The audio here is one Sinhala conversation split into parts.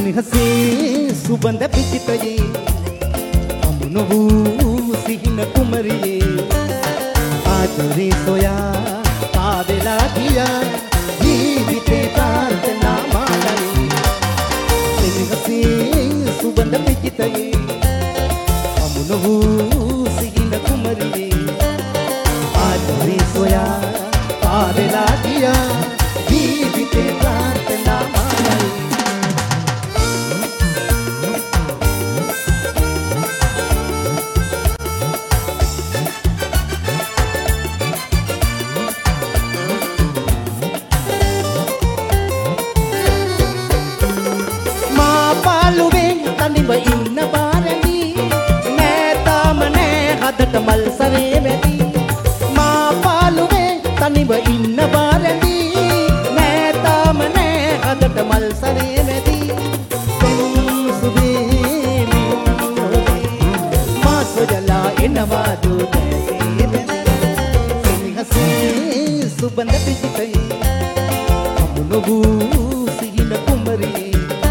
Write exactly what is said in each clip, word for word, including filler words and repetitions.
සෙනෙහසේ සුබඳ පිචිතයේ අමුණ වූ සිහින කුමරියේ ආදරේ සොයා පාවෙලා ගියා ජීවිතේ ප්‍රාර්ථනා මාලයි සෙනෙහසේ සුබඳ පිචිතයේ අමුණ වූ සිහින කුමරියේ ආදරේ සොයා පාවෙලා ගියා ජීවිතේ ප්‍රාර්ථනා මාලයි ඉන්න පාරදී නෑ තාම නෑ හදට මල් සරේ වැටි මා පාළුවේ තනිව ඉන්න පාරදී නෑ තාම නෑ හදට මල් සරේ වැටි සුබේ මා සොයලා එනවා දුතේ සෙනෙහසේ සුබඳ පිචිතයි අමුණ වූ සිහින කුමරියේ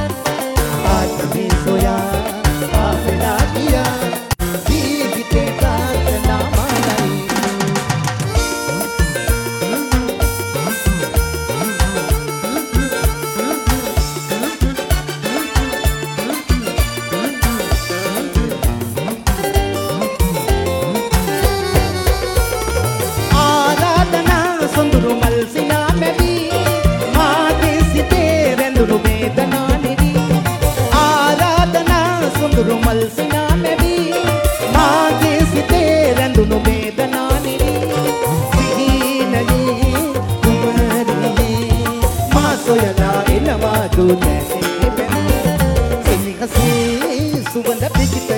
සොයා පාවෙලා ගියා ජීවිතේ ප්‍රාර්ථනා මාලයි ආරාධනා සොඳුරු මල් සිනා මැවි මාගේ සිතේ රැඳුණු වේදනා රුමල් සිනා මැවි මාගේ සිතේ රැඳුණු වේදනා නිරි සිහිනයේ කුමරියේ මා සොයලා එනවා දුතේ සෙනෙහසේ සුවඳ පිචිත